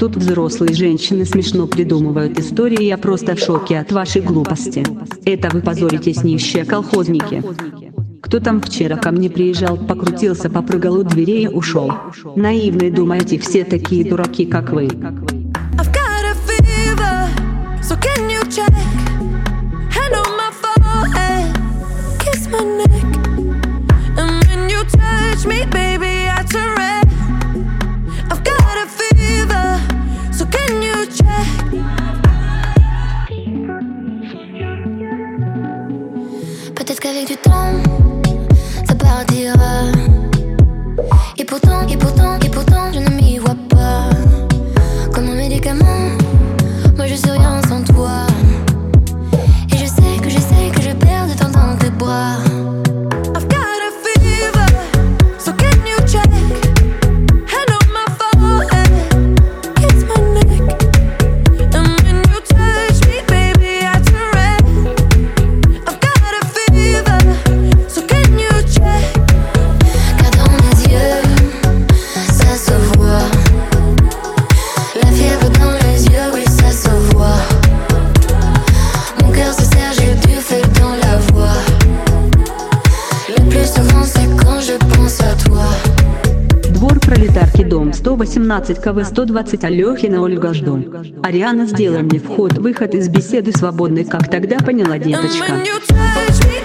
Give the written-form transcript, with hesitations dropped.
Тут взрослые женщины смешно придумывают истории, я просто в шоке от вашей глупости. Это вы позоритесь, нищие колхозники. Кто там вчера ко мне приезжал, покрутился, попрыгал у дверей и ушел? Наивные думаете, все такие дураки, как вы. Peut-être qu'avec du temps, ça partira. Et pourtant, je ne m'y vois pas. Comme un médicament, moi je suis rien sans toi. Et je sais que je perds de temps dans tes bras. I've got a fever, so can you check? Hand on my forehead, kiss my neck. And when you touch me, baby, I turn red. I've got a fever, so can you check? Car dans mes yeux, ça se voit. La fièvre dans les yeux, oui, ça se voit. Mon cœur se serre, j'ai du feu dans la voix. Le plus souvent, c'est quand je pense à toi. Двор пролетарки, дом 118 КВ 120 Алехина Ольга, жду. Ариана, сделай мне вход-выход из беседы свободный, как тогда поняла, And деточка. when you touch me,